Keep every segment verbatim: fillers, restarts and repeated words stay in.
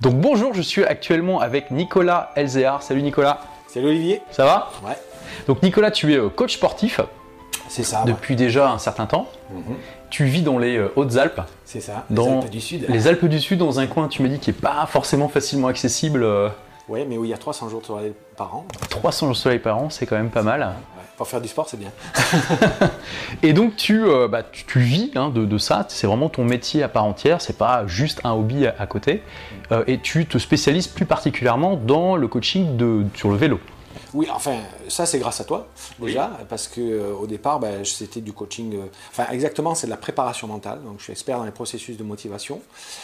Donc bonjour, je suis actuellement avec Nicolas Elzéar. Salut Nicolas. Salut Olivier. Ça va? Ouais. Donc Nicolas, tu es coach sportif. C'est ça. Depuis ouais. déjà un certain temps. Mm-hmm. Tu vis dans les Hautes-Alpes. C'est ça, dans les Alpes du Sud. Les Alpes du Sud, dans un coin, tu m'as dit, qui n'est pas forcément facilement accessible. Oui, mais où il y a trois cents jours de soleil par an. trois cents jours de soleil par an, c'est quand même pas mal. Ouais. Pour faire du sport, c'est bien. Et donc tu, euh, bah, tu, tu vis hein, de, de ça, c'est vraiment ton métier à part entière, c'est pas juste un hobby à, à côté. Euh, et tu te spécialises plus particulièrement dans le coaching de, sur le vélo. Oui, enfin, ça c'est grâce à toi déjà, oui. Parce que euh, au départ, ben, c'était du coaching. Euh, enfin, exactement, c'est de la préparation mentale. Donc, je suis expert dans les processus de motivation.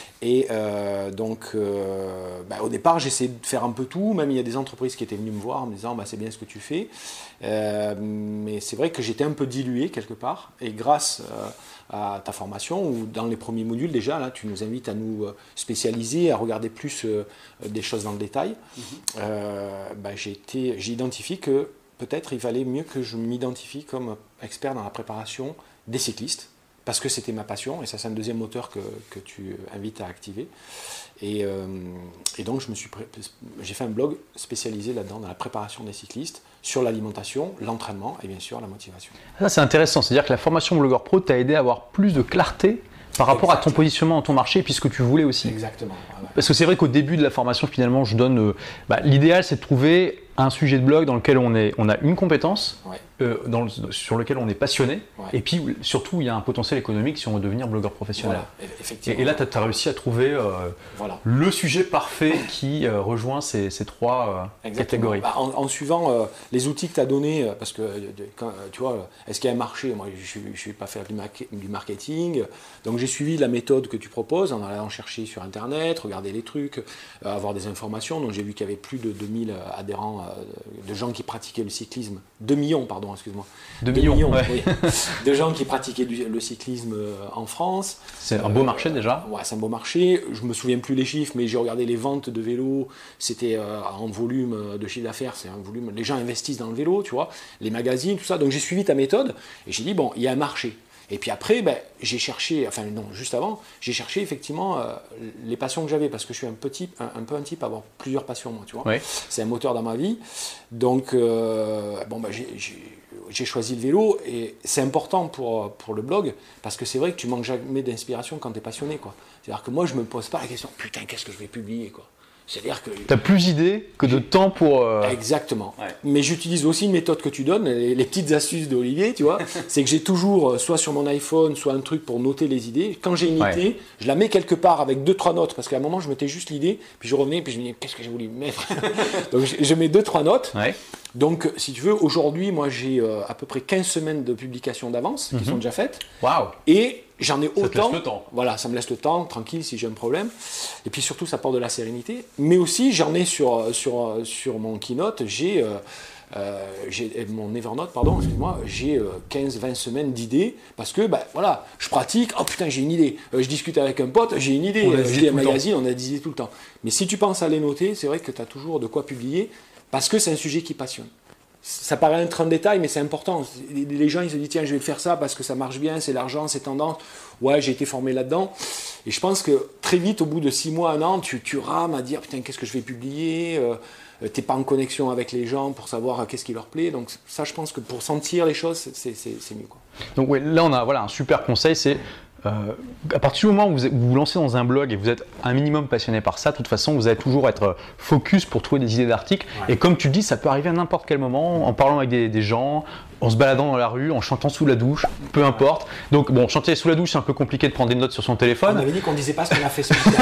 Et euh, donc, euh, ben, au départ, j'essayais de faire un peu tout. Même il y a des entreprises qui étaient venues me voir en me disant, ben, c'est bien ce que tu fais. Euh, mais c'est vrai que j'étais un peu dilué quelque part. Et grâce euh, à ta formation, ou dans les premiers modules déjà, là, tu nous invites à nous spécialiser, à regarder plus euh, des choses dans le détail. Mm-hmm. euh, ben, j'ai été, j'ai identifié que peut-être il valait mieux que je m'identifie comme expert dans la préparation des cyclistes, parce que c'était ma passion, et ça c'est un deuxième moteur que, que tu invites à activer. Et, euh, et donc je me suis pré- j'ai fait un blog spécialisé là-dedans, dans la préparation des cyclistes, sur l'alimentation, l'entraînement et bien sûr la motivation. Ça c'est intéressant, c'est-à-dire que la formation Blogueur Pro t'a aidé à avoir plus de clarté par rapport Exactement. à ton positionnement dans ton marché, puis ce que tu voulais aussi. Exactement. Ouais. Parce que c'est vrai qu'au début de la formation, finalement, je donne. Euh, bah, l'idéal, c'est de trouver un sujet de blog dans lequel on, est, on a une compétence, ouais. euh, dans le, sur lequel on est passionné, ouais. et puis surtout, il y a un potentiel économique si on veut devenir blogueur professionnel. Voilà, effectivement. Et, et là, tu as réussi à trouver euh, voilà. le sujet parfait qui euh, rejoint ces, ces trois euh, catégories. Bah, en, en suivant euh, les outils que tu as donnés, parce que quand, tu vois, est-ce qu'il y a un marché? Moi, je ne vais pas faire du marketing, donc j'ai suivi la méthode que tu proposes en allant chercher sur Internet, regarder les trucs, euh, avoir des informations. Donc j'ai vu qu'il y avait plus de deux mille adhérents, euh, de gens qui pratiquaient le cyclisme, deux millions, pardon, excuse-moi. deux millions, millions ouais. oui, de gens qui pratiquaient du, le cyclisme euh, en France. C'est un beau euh, marché déjà. Ouais, c'est un beau marché. Je me souviens plus les chiffres, mais j'ai regardé les ventes de vélos. C'était euh, en volume de chiffre d'affaires, c'est un volume. Les gens investissent dans le vélo, tu vois, les magazines, tout ça. Donc j'ai suivi ta méthode et j'ai dit bon, il y a un marché. Et puis après, ben, j'ai cherché, enfin non, juste avant, j'ai cherché effectivement euh, les passions que j'avais, parce que je suis un, petit, un, un peu un type à avoir plusieurs passions, moi, tu vois. Oui. C'est un moteur dans ma vie. Donc, euh, bon, ben, j'ai, j'ai, j'ai choisi le vélo, et c'est important pour, pour le blog, parce que c'est vrai que tu manques jamais d'inspiration quand tu es passionné, quoi. C'est-à-dire que moi, je ne me pose pas la question, putain, qu'est-ce que je vais publier, quoi. C'est-à-dire que... Tu as plus d'idées que de temps pour... Euh... Exactement. Ouais. Mais j'utilise aussi une méthode que tu donnes, les, les petites astuces d'Olivier, tu vois. C'est que j'ai toujours, soit sur mon iPhone, soit un truc pour noter les idées. Quand j'ai une ouais. idée, je la mets quelque part avec deux, trois notes, parce qu'à un moment, je mettais juste l'idée, puis je revenais, puis je me disais, qu'est-ce que j'ai voulu mettre? Donc je, je mets deux, trois notes. Ouais. Donc, si tu veux, aujourd'hui, moi, j'ai euh, à peu près quinze semaines de publication d'avance qui mm-hmm. sont déjà faites. Waouh. Et j'en ai ça autant. Ça te laisse le temps. Voilà, ça me laisse le temps, tranquille, si j'ai un problème. Et puis surtout, ça apporte de la sérénité. Mais aussi, j'en ai sur, sur, sur mon Keynote, j'ai, euh, euh, j'ai mon Evernote, pardon, excuse-moi, j'ai euh, quinze vingt semaines d'idées. Parce que, ben voilà, je pratique, oh putain, j'ai une idée. Euh, je discute avec un pote, j'ai une idée. On a euh, des je lis un tout magazine, on a des idées tout le temps. Mais si tu penses à les noter, c'est vrai que tu as toujours de quoi publier. Parce que c'est un sujet qui passionne. Ça paraît être un détail, mais c'est important. Les gens, ils se disent, tiens, je vais faire ça parce que ça marche bien, c'est l'argent, c'est tendance. Ouais, j'ai été formé là-dedans. Et je pense que très vite, au bout de six mois, un an, tu, tu rames à dire, putain, qu'est-ce que je vais publier euh, tu n'es pas en connexion avec les gens pour savoir qu'est-ce qui leur plaît. Donc ça, je pense que pour sentir les choses, c'est, c'est, c'est mieux, quoi. Donc ouais, là, on a voilà, un super conseil, c'est... Euh, à partir du moment où vous vous lancez dans un blog et vous êtes un minimum passionné par ça, de toute façon, vous allez toujours être focus pour trouver des idées d'articles. Ouais. Et comme tu le dis, ça peut arriver à n'importe quel moment, en parlant avec des, des gens, en se baladant dans la rue, en chantant sous la douche, peu importe. Donc, bon, chanter sous la douche, c'est un peu compliqué de prendre des notes sur son téléphone. On avait dit qu'on ne disait pas ce qu'on a fait ce week-end.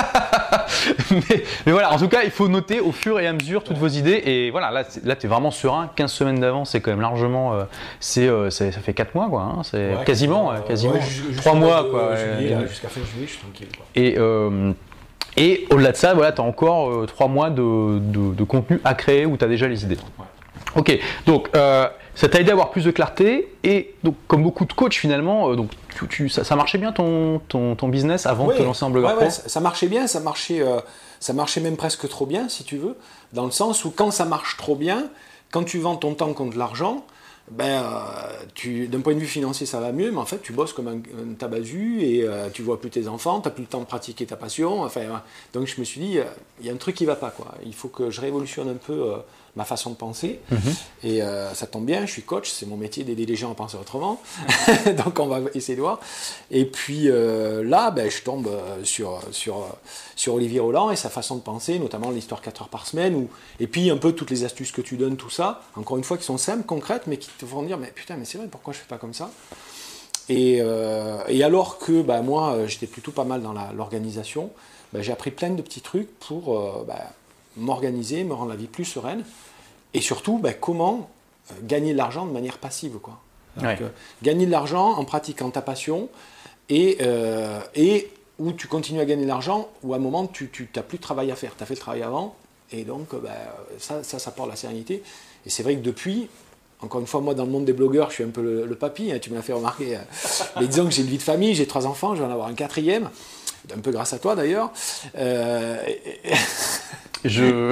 mais, mais voilà, en tout cas, il faut noter au fur et à mesure toutes ouais. vos idées. Et voilà, là, là tu es vraiment serein. quinze semaines d'avance, c'est quand même largement. Euh, c'est, euh, c'est, ça fait quatre mois, quoi. Hein, c'est ouais, quasiment, euh, quasiment ouais, trois mois, quoi. Juillet, là, jusqu'à fin juillet, je suis tranquille, quoi. Et. Euh, Et au-delà de ça, voilà, tu as encore euh, trois mois de, de, de contenu à créer où tu as déjà les idées. Ouais. Ok, donc euh, ça t'a aidé à avoir plus de clarté et donc comme beaucoup de coachs finalement, euh, donc tu, tu, ça, ça marchait bien ton, ton, ton business avant oui. de te lancer en blogueur ouais, pro ouais, ça, ça marchait bien, ça marchait, euh, ça marchait même presque trop bien si tu veux, dans le sens où quand ça marche trop bien, quand tu vends ton temps contre l'argent, ben, euh, tu, d'un point de vue financier, ça va mieux, mais en fait, tu bosses comme un, un tabasu et euh, tu vois plus tes enfants, tu n'as plus le temps de pratiquer ta passion. Enfin, euh, donc, je me suis dit, il euh, y a un truc qui ne va pas, quoi. Il faut que je révolutionne un peu euh, ma façon de penser. Mm-hmm. Et euh, ça tombe bien, je suis coach, c'est mon métier d'aider les gens à penser autrement. Donc, on va essayer de voir. Et puis euh, là, ben, je tombe sur, sur, sur Olivier Roland et sa façon de penser, notamment l'histoire quatre heures par semaine, où, et puis un peu toutes les astuces que tu donnes, tout ça, encore une fois, qui sont simples, concrètes, mais qui te font dire, mais putain, mais c'est vrai, pourquoi je fais pas comme ça? Et, euh, et alors que bah, moi, j'étais plutôt pas mal dans la, l'organisation, bah, j'ai appris plein de petits trucs pour euh, bah, m'organiser, me rendre la vie plus sereine, et surtout, bah, comment euh, gagner de l'argent de manière passive, quoi. Donc, ouais. euh, gagner de l'argent en pratiquant ta passion, et, euh, et où tu continues à gagner de l'argent, où à un moment, tu n'as plus de travail à faire, tu as fait le travail avant, et donc bah, ça, ça, ça porte la sérénité. Et c'est vrai que depuis, encore une fois, moi, dans le monde des blogueurs, je suis un peu le, le papy, hein, tu me l'as fait remarquer. Hein. Mais disons que j'ai une vie de famille, j'ai trois enfants, je vais en avoir un quatrième, un peu grâce à toi d'ailleurs. Euh... Je,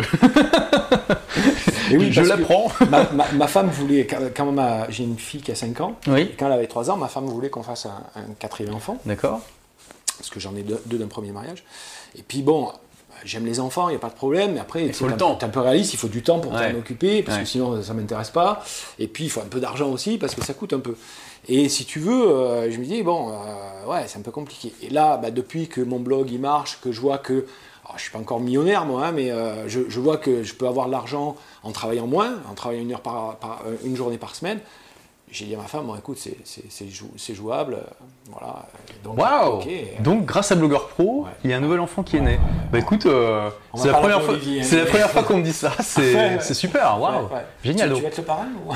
oui, je l'apprends. Ma, ma, ma femme voulait, quand ma, j'ai une fille qui a cinq ans, oui. Et quand elle avait trois ans, ma femme voulait qu'on fasse un, un quatrième enfant. D'accord. Parce que j'en ai deux, deux d'un premier mariage. Et puis bon, j'aime les enfants, il n'y a pas de problème, mais après, il faut le t'es, temps. T'es un peu réaliste, il faut du temps pour ouais. t'en occuper, parce ouais. que sinon ça ne m'intéresse pas. Et puis il faut un peu d'argent aussi, parce que ça coûte un peu. Et si tu veux, euh, je me dis, bon, euh, ouais, c'est un peu compliqué. Et là, bah, depuis que mon blog il marche, que je vois que, alors, je ne suis pas encore millionnaire moi, hein, mais euh, je, je vois que je peux avoir de l'argent en travaillant moins, en travaillant une, heure par, par, une journée par semaine. J'ai dit à ma femme, bon, écoute, c'est, c'est, c'est, jou- c'est jouable, euh, voilà. Donc, waouh okay. Donc, grâce à Blogueur Pro, ouais. il y a un nouvel enfant qui est né. Ouais. Bah écoute, euh, c'est, la première, fois, Olivier, c'est hein, la première fois qu'on me dit ça, c'est, ouais, c'est super, waouh, wow. ouais, ouais. Génial. Tu, tu vas être le parrain ou...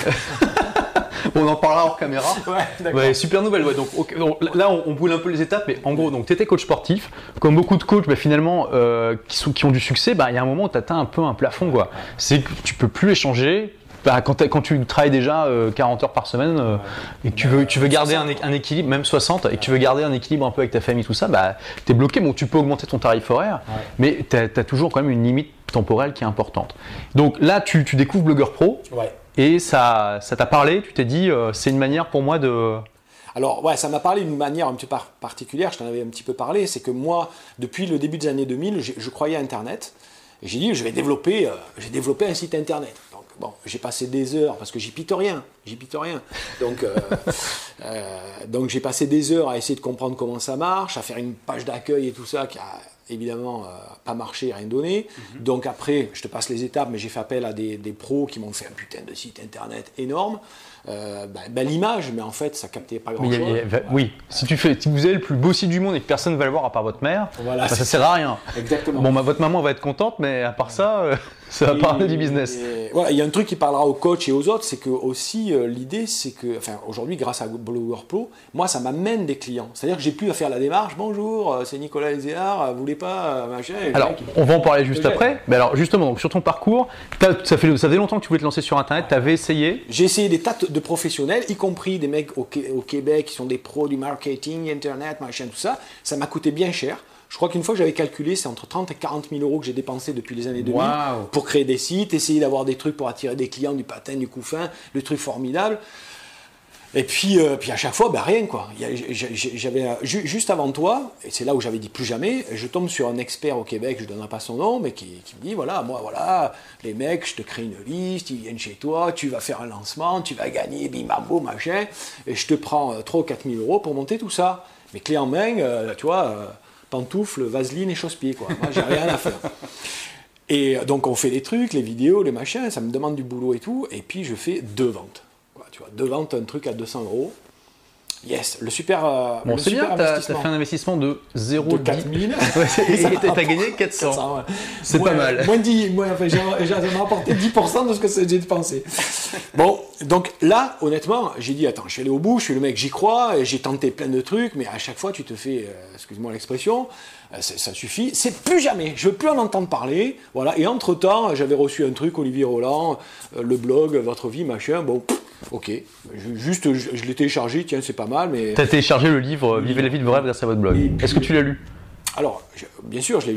On en parlera hors caméra. Ouais, d'accord. Ouais, super nouvelle. Ouais. Donc, okay, donc, là, on, on boule un peu les étapes, mais en gros, tu étais coach sportif. Comme beaucoup de coachs, bah, finalement, euh, qui, sont, qui ont du succès, bah, il y a un moment où tu atteins un peu un plafond. Quoi. C'est que tu peux plus échanger. Bah, quand, quand tu travailles déjà euh, quarante heures par semaine euh, ouais. et que tu veux, tu veux garder un, un équilibre, même soixante, et que tu veux garder un équilibre un peu avec ta famille, tout ça, bah, tu es bloqué. Bon, tu peux augmenter ton tarif horaire, ouais. mais tu as toujours quand même une limite temporelle qui est importante. Donc là, tu, tu découvres Blogueur Pro ouais. et ça, ça t'a parlé, tu t'es dit, euh, c'est une manière pour moi de... Alors, ouais, ça m'a parlé d'une manière un petit peu particulière, je t'en avais un petit peu parlé, c'est que moi, depuis le début des années deux mille, je, je croyais à Internet, et j'ai dit, je vais développer, euh, je vais développer un site Internet. Bon, j'ai passé des heures, parce que j'y pite rien, j'y pite rien. Donc, euh, euh, donc j'ai passé des heures à essayer de comprendre comment ça marche, à faire une page d'accueil et tout ça, qui a évidemment euh, pas marché, rien donné. Mm-hmm. Donc après, je te passe les étapes, mais j'ai fait appel à des, des pros qui m'ont fait un putain de site internet énorme. Euh, bah, bah, l'image, mais en fait, ça captait pas grand-chose. Mais, mais, bah, oui, si, tu fais, si vous avez le plus beau site du monde et que personne ne va le voir à part votre mère, voilà, bah, ça sert à rien. Exactement. Bon, bah, votre maman va être contente, mais à part ça, euh, ça va et, parler du business. Et, voilà, il y a un truc qui parlera aux coachs et aux autres, c'est que aussi euh, l'idée, c'est que, enfin, aujourd'hui, grâce à Blogueur Pro, moi, ça m'amène des clients. C'est-à-dire que j'ai plus à faire la démarche. Bonjour, c'est Nicolas Lézéard, vous voulez pas machin. Alors, qui... on va en parler juste après. Mais alors, justement, donc, sur ton parcours, ça fait, ça fait longtemps que tu voulais te lancer sur Internet. Tu avais essayé. J'ai essayé des tas de professionnels, y compris des mecs au, au Québec qui sont des pros du marketing, Internet, machin, tout ça. Ça m'a coûté bien cher. Je crois qu'une fois que j'avais calculé, c'est entre trente et quarante mille euros que j'ai dépensé depuis les années deux mille wow. pour créer des sites, essayer d'avoir des trucs pour attirer des clients, du patin, du couffin, le truc formidable. Et puis, euh, puis à chaque fois, ben rien quoi. J'avais, juste avant toi, et c'est là où j'avais dit plus jamais, je tombe sur un expert au Québec, je ne donnerai pas son nom, mais qui, qui me dit, voilà, moi voilà, les mecs, je te crée une liste, ils viennent chez toi, tu vas faire un lancement, tu vas gagner, bim bam boum, machin, et je te prends euh, trois ou quatre mille euros pour monter tout ça. Mais clé en main, euh, tu vois, euh, pantoufles, vaseline et chausse-pied, quoi. Moi, j'ai rien à faire. Et donc, on fait des trucs, les vidéos, les machins, ça me demande du boulot et tout, et puis je fais deux ventes. Tu vois, deux ventes, un truc à deux cents euros. Yes, le super. Euh, bon, le c'est super bien, tu as fait un investissement de zéro de quatre mille. Ouais, et tu as gagné quatre cents. quatre cents ouais. C'est moins, pas mal. Moins dix, moins, enfin, j'ai, j'ai rapporté dix pour cent de ce que j'ai dépensé. Bon, donc là, honnêtement, j'ai dit, attends, je suis allé au bout, je suis le mec, j'y crois, j'ai tenté plein de trucs, mais à chaque fois, tu te fais, euh, excuse-moi l'expression, euh, ça suffit, c'est plus jamais, je veux plus en entendre parler. Voilà. Et entre-temps, j'avais reçu un truc, Olivier Roland, euh, le blog, votre vie, machin, bon. Ok, juste je, je l'ai téléchargé, tiens c'est pas mal mais... Tu as téléchargé le livre oui. Vivez la vie de vos rêves grâce à votre blog. Puis, est-ce que tu l'as lu? Alors, je, bien sûr je l'ai lu.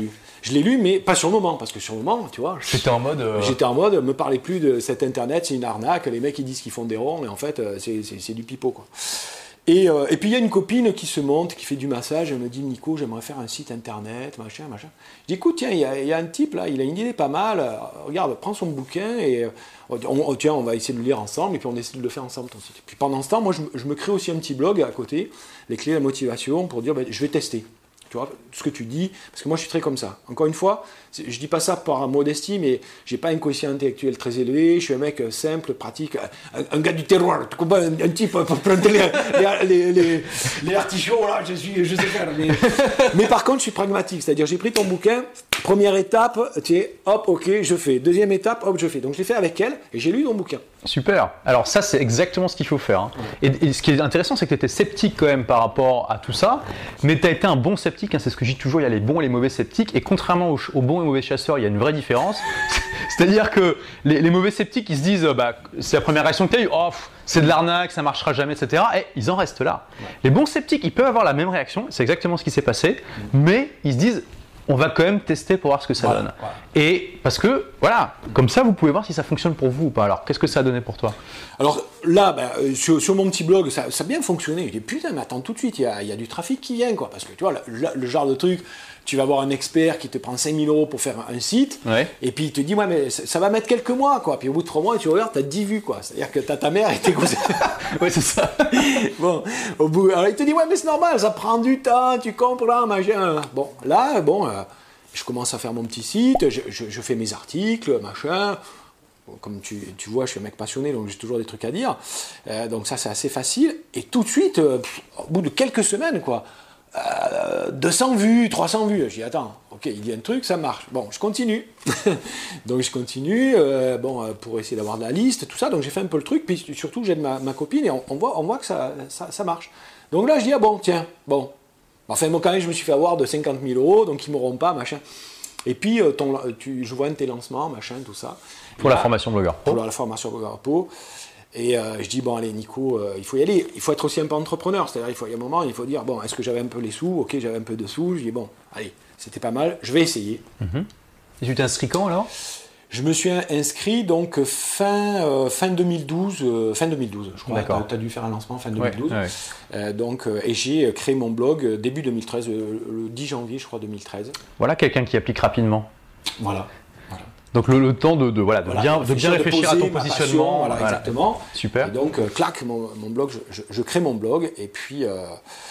je l'ai lu, mais pas sur le moment, parce que sur le moment, tu vois. J'étais en mode. Euh... J'étais en mode, me parlez plus de cet internet, c'est une arnaque, les mecs ils disent qu'ils font des ronds, et en fait, c'est, c'est, c'est du pipeau, quoi. Et, euh, et puis il y a une copine qui se monte, qui fait du massage, elle me dit Nico, j'aimerais faire un site internet, machin, machin. Je dis écoute, tiens, il y, y a un type là, il a une idée pas mal, euh, regarde, prends son bouquin et on, on, tiens, on va essayer de le lire ensemble et puis on essaie de le faire ensemble ton site. Et puis pendant ce temps, moi je, je me crée aussi un petit blog à côté, les clés de la motivation, pour dire ben, je vais tester. Tu vois, ce que tu dis, parce que moi je suis très comme ça. Encore une fois, je dis pas ça par modestie, mais j'ai pas un quotient intellectuel très élevé, je suis un mec simple, pratique, un, un gars du terroir, tu comprends, un, un type pour planter les, les, les, les artichauts, là, je, suis, je sais faire. Mais, mais par contre, je suis pragmatique, c'est-à-dire j'ai pris ton bouquin, première étape, tu es, hop, ok, je fais. Deuxième étape, hop, je fais. Donc je l'ai fait avec elle et j'ai lu ton bouquin. Super. Alors ça, c'est exactement ce qu'il faut faire. Hein. Et, et ce qui est intéressant, c'est que tu étais sceptique quand même par rapport à tout ça, mais tu as été un bon sceptique. Hein, c'est ce que je dis toujours, il y a les bons et les mauvais sceptiques. Et contrairement aux, aux bons et mauvais chasseurs, il y a une vraie différence. C'est-à-dire que les, les mauvais sceptiques, ils se disent, bah, c'est la première réaction que tu as eue, oh, pff, c'est de l'arnaque, ça marchera jamais, et cetera. Et ils en restent là. Ouais. Les bons sceptiques, ils peuvent avoir la même réaction, c'est exactement ce qui s'est passé, mmh. mais ils se disent, on va quand même tester pour voir ce que ça voilà, donne. Voilà. Et parce que, voilà, comme ça, vous pouvez voir si ça fonctionne pour vous ou pas. Alors, qu'est-ce que ça a donné pour toi? Alors là, ben, sur, sur mon petit blog, ça, ça a bien fonctionné. Je dis, putain, mais attends tout de suite, il y a, il y a du trafic qui vient, quoi. Parce que tu vois, le, le genre de truc, tu vas avoir un expert qui te prend cinq mille euros pour faire un site, ouais. et puis il te dit, ouais, mais ça, ça va mettre quelques mois, quoi. Puis au bout de trois mois, tu regardes, tu as dix vues, quoi. C'est-à-dire que t'as ta mère et tes cousins. Ouais, c'est ça. Bon, au bout, alors il te dit, ouais, mais c'est normal, ça prend du temps, tu comprends, machin. Bon, là, bon. Euh, Je commence à faire mon petit site, je, je, je fais mes articles, machin. Comme tu, tu vois, je suis un mec passionné, donc j'ai toujours des trucs à dire. Euh, donc ça, c'est assez facile. Et tout de suite, euh, pff, au bout de quelques semaines, quoi, euh, deux cents vues, trois cents vues. Je dis, attends, ok, il dit un truc, ça marche. Bon, je continue. Donc je continue, euh, bon, pour essayer d'avoir de la liste, tout ça. Donc j'ai fait un peu le truc, puis surtout, j'aide ma, ma copine et on, on, voit, on voit que ça, ça, ça marche. Donc là, je dis, ah bon, tiens, bon. Enfin, moi, quand même, je me suis fait avoir de cinquante mille euros, donc ils ne m'auront pas, machin. Et puis, euh, ton, tu, je vois un de tes lancements, machin, tout ça. Pour là, la formation Blogueur Pro. Pour la formation Blogueur Pro. Et euh, je dis, bon, allez, Nico, euh, il faut y aller. Il faut être aussi un peu entrepreneur. C'est-à-dire, il faut, il y a un moment, il faut dire, bon, est-ce que j'avais un peu les sous? Ok, j'avais un peu de sous. Je dis, bon, allez, c'était pas mal, je vais essayer. Mm-hmm. Et tu t'es inscrit quand, alors? Je me suis inscrit donc fin, euh, fin deux mille douze, euh, fin deux mille douze, je crois. D'accord. Tu as dû faire un lancement fin deux mille douze. Ouais, ouais. Euh, donc, euh, et j'ai créé mon blog début deux mille treize, euh, le dix janvier, je crois, deux mille treize. Voilà quelqu'un qui applique rapidement. Voilà. voilà. Donc le, le temps de, de, voilà, de, voilà, bien, de bien réfléchir de poser, à ton positionnement. Passion, voilà, voilà, exactement. Super. Et donc, euh, clac, mon, mon blog, je, je, je crée mon blog et puis... Euh,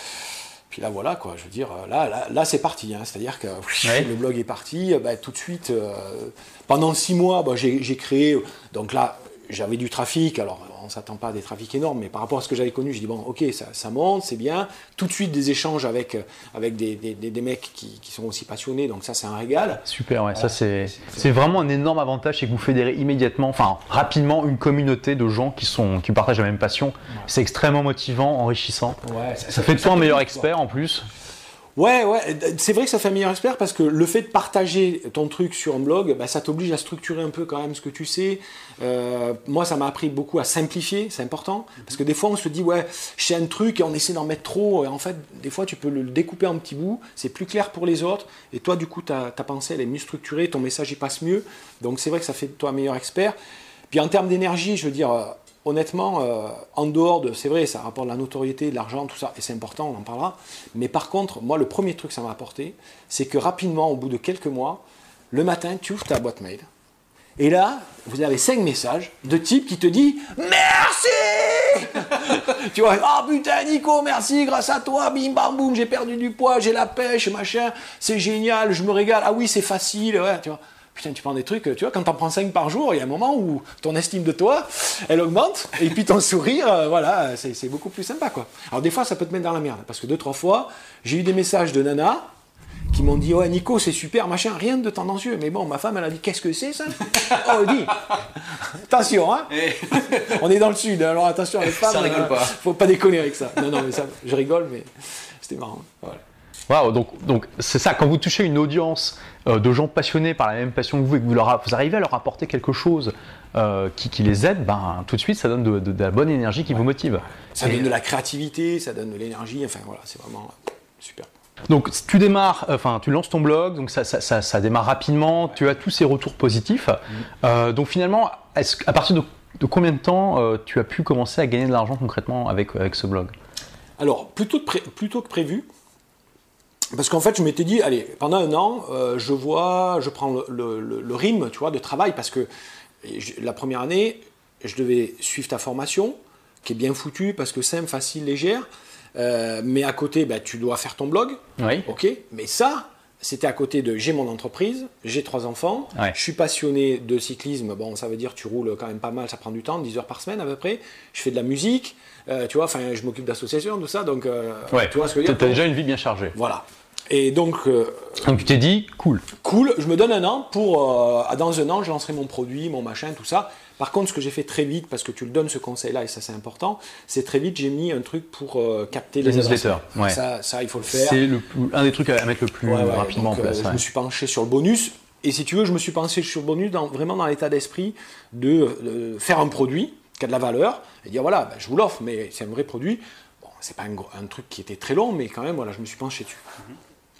Puis là, voilà, quoi, je veux dire, là, là, là c'est parti. Hein, c'est-à-dire que ouais. le blog est parti, bah, tout de suite, euh, pendant six mois, bah, j'ai, j'ai créé, donc là, j'avais du trafic, alors on ne s'attend pas à des trafics énormes, mais par rapport à ce que j'avais connu, je dis, bon, ok, ça, ça monte, c'est bien. Tout de suite, des échanges avec, avec des, des, des mecs qui, qui sont aussi passionnés, donc ça, c'est un régal. Super, ouais, euh, ça, c'est, c'est, c'est vraiment un énorme avantage, c'est que vous fédérez immédiatement, enfin, rapidement, une communauté de gens qui, sont, qui partagent la même passion. Ouais. C'est extrêmement motivant, enrichissant. Ouais, ça, ça, ça fait de toi un meilleur expert, en plus. Ouais, ouais, c'est vrai que ça fait un meilleur expert parce que le fait de partager ton truc sur un blog, bah, ça t'oblige à structurer un peu quand même ce que tu sais. Euh, moi, ça m'a appris beaucoup à simplifier, c'est important. Parce que des fois, on se dit, ouais, je sais un truc et on essaie d'en mettre trop. Et en fait, des fois, tu peux le découper en petits bouts, c'est plus clair pour les autres. Et toi, du coup, ta, ta pensée, elle est mieux structurée, ton message, il passe mieux. Donc, c'est vrai que ça fait de toi un meilleur expert. Puis en termes d'énergie, je veux dire... Euh, Honnêtement, euh, en dehors de, c'est vrai, ça rapporte de la notoriété, de l'argent, tout ça, et c'est important, on en parlera. Mais par contre, moi, le premier truc que ça m'a apporté, c'est que rapidement, au bout de quelques mois, le matin, tu ouvres ta boîte mail, et là, vous avez cinq messages de type qui te dit « Merci !» Tu vois, « Oh putain, Nico, merci, grâce à toi, bim, bam, boum, j'ai perdu du poids, j'ai la pêche, machin, c'est génial, je me régale, ah oui, c'est facile, ouais, tu vois. » Putain, tu prends des trucs, tu vois, quand t'en prends cinq par jour, il y a un moment où ton estime de toi, elle augmente, et puis ton sourire, euh, voilà, c'est, c'est beaucoup plus sympa, quoi. Alors des fois, ça peut te mettre dans la merde, parce que deux, trois fois, j'ai eu des messages de nanas qui m'ont dit « Ouais, Nico, c'est super, machin, rien de tendancieux. » Mais bon, ma femme, elle a dit « Qu'est-ce que c'est, ça ?» Oh, dis attention, hein. On est dans le sud, alors attention, les femmes, ça rigole euh, pas. Faut pas déconner avec ça. Non, non, mais ça, je rigole, mais c'était marrant. Voilà. Wow, donc, donc c'est ça, quand vous touchez une audience euh, de gens passionnés par la même passion que vous et que vous, leur, vous arrivez à leur apporter quelque chose euh, qui, qui les aide, ben, tout de suite ça donne de, de, de la bonne énergie qui ouais. vous motive. Ça et donne de la créativité, ça donne de l'énergie, enfin voilà, c'est vraiment super. Donc tu démarres, enfin tu lances ton blog, donc ça, ça, ça, ça démarre rapidement, tu as tous ces retours positifs. Mmh. Euh, donc finalement, est-ce, à partir de, de combien de temps euh, tu as pu commencer à gagner de l'argent concrètement avec, avec ce blog? Alors, plutôt, pré- plutôt que prévu, parce qu'en fait je m'étais dit, allez, pendant un an, euh, je vois, je prends le, le, le, le rythme, tu vois, de travail, parce que je, la première année, je devais suivre ta formation, qui est bien foutue, parce que simple, facile, légère. Euh, mais à côté, bah, tu dois faire ton blog. Oui. Ok. Mais ça, c'était à côté de j'ai mon entreprise, j'ai trois enfants, ouais. je suis passionné de cyclisme. Bon, ça veut dire tu roules quand même pas mal, ça prend du temps, dix heures par semaine à peu près. Je fais de la musique, euh, tu vois, enfin, je m'occupe d'associations, tout ça. Donc, euh, ouais. tu vois ce que je veux dire. Tu as déjà une vie bien chargée. Voilà. Et donc, euh, donc tu t'es dit, cool. Cool, je me donne un an pour, euh, dans un an, je lancerai mon produit, mon machin, tout ça. Par contre, ce que j'ai fait très vite, parce que tu le donnes ce conseil-là, et ça c'est important, c'est très vite, j'ai mis un truc pour euh, capter les, les newsletters. Ouais. Ça, ça, il faut le faire. C'est le, un des trucs à mettre le plus ouais, ouais, rapidement donc, en place. Euh, ouais. Je me suis penché sur le bonus. Et si tu veux, je me suis penché sur le bonus dans, vraiment dans l'état d'esprit de, de faire un produit qui a de la valeur et dire voilà, ben, je vous l'offre, mais c'est un vrai produit. Bon, c'est pas un, un truc qui était très long, mais quand même, voilà, je me suis penché dessus. Mm-hmm.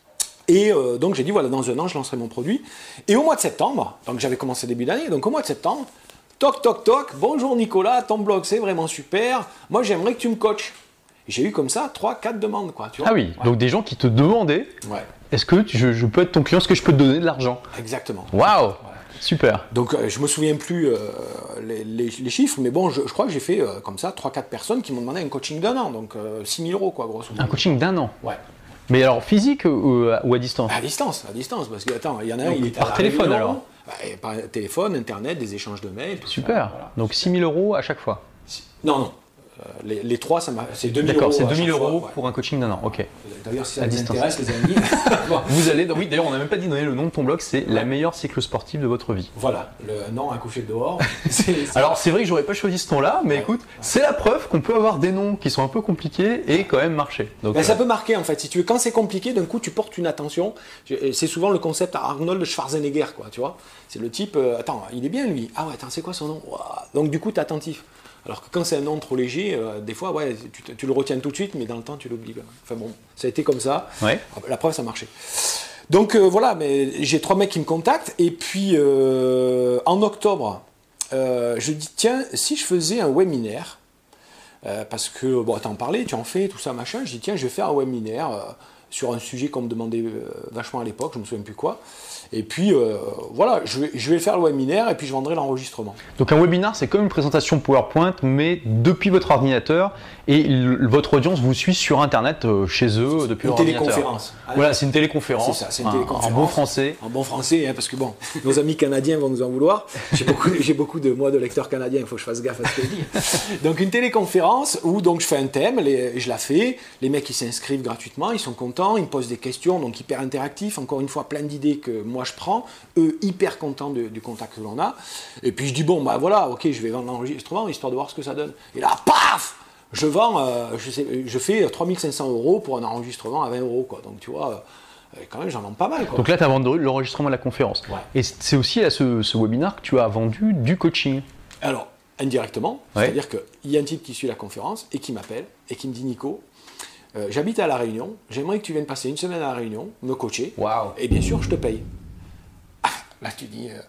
Et euh, donc j'ai dit voilà, dans un an je lancerai mon produit. Et au mois de septembre, donc j'avais commencé début d'année, donc au mois de septembre, toc toc toc, bonjour Nicolas, ton blog c'est vraiment super, moi j'aimerais que tu me coaches. Et j'ai eu comme ça trois quatre demandes quoi. Tu vois. Ah oui, ouais. Donc des gens qui te demandaient ouais. Est-ce que tu, je, je peux être ton client, est-ce que je peux te donner de l'argent? Exactement. Waouh, ouais. Super. Donc euh, je me souviens plus euh, les, les, les chiffres, mais bon, je, je crois que j'ai fait euh, comme ça trois quatre personnes qui m'ont demandé un coaching d'un an, donc euh, six mille euros quoi, grosso modo. Un coaching d'un an? Ouais. Mais alors physique ou, ou à distance? À distance, à distance, parce que attends, il y en a un, il est par téléphone réunion, alors? Bah, par téléphone, internet, des échanges de mails. Super. Ça, voilà. Donc six mille euros à chaque fois? Non, non. Euh, les, les trois, ça m'a, c'est deux mille euros. D'accord, c'est deux mille euros fois, pour ouais. un coaching d'un an. Ok. D'ailleurs, si ça vous intéresse, les amis. Vous allez. Oui, d'ailleurs, on n'a même pas dit donner le nom de ton blog. C'est ouais. la meilleure cyclo-sportive de votre vie. Voilà. Le nom à coucher dehors. c'est, c'est... Alors, c'est vrai que j'aurais pas choisi ce nom-là, mais ouais. écoute, ouais. c'est la preuve qu'on peut avoir des noms qui sont un peu compliqués et quand même marcher. Donc, ben, euh... ça peut marquer en fait. Si tu veux, quand c'est compliqué, d'un coup, tu portes une attention. C'est souvent le concept Arnold Schwarzenegger, quoi. Tu vois. C'est le type. Euh, attends, il est bien lui. Ah ouais, attends, c'est quoi son nom? Wow. Donc du coup, t'es attentif. Alors que quand c'est un nom trop léger, euh, des fois, ouais, tu, tu le retiens tout de suite, mais dans le temps, tu l'oublies. Enfin bon, ça a été comme ça. Ouais. La preuve, ça marchait. Donc euh, voilà, mais j'ai trois mecs qui me contactent. Et puis, euh, en octobre, euh, je dis, tiens, si je faisais un webinaire, euh, parce que, bon, t'en parlais, tu en fais, tout ça, machin. Je dis, tiens, je vais faire un webinaire euh, sur un sujet qu'on me demandait euh, vachement à l'époque, je me souviens plus quoi. Et puis, euh, voilà, je vais, je vais faire le webinaire et puis je vendrai l'enregistrement. Donc un webinar, c'est comme une présentation PowerPoint, mais depuis votre ordinateur, et le, votre audience vous suit sur Internet, euh, chez eux, c'est depuis leur ordinateur. Une téléconférence. Voilà, c'est une téléconférence. C'est ça, c'est une téléconférence. En bon français. En bon français, hein, parce que bon, nos amis canadiens vont nous en vouloir. J'ai beaucoup, j'ai beaucoup de, moi, de lecteurs canadiens, il faut que je fasse gaffe à ce que je dis. Donc une téléconférence où donc, je fais un thème, les, je la fais, les mecs ils s'inscrivent gratuitement, ils sont contents, ils me posent des questions, donc hyper interactif, encore une fois, plein d'idées que moi je prends, eux hyper contents de, du contact que l'on a. Et puis je dis, bon, bah voilà, ok, je vais vendre l'enregistrement, histoire de voir ce que ça donne. Et là, paf, je vends, euh, je, sais, je fais trois mille cinq cents euros pour un enregistrement à vingt euros, quoi. Donc tu vois, euh, quand même, j'en vends pas mal, quoi. Donc là, tu as vendu l'enregistrement de la conférence. Ouais. Et c'est aussi à ce, ce webinaire que tu as vendu du coaching. Alors, indirectement, ouais. C'est-à-dire qu'il y a un type qui suit la conférence et qui m'appelle et qui me dit, Nico, euh, j'habite à La Réunion, j'aimerais que tu viennes passer une semaine à La Réunion, me coacher, wow. et bien sûr, je te paye. Ah, là, tu dis... Euh,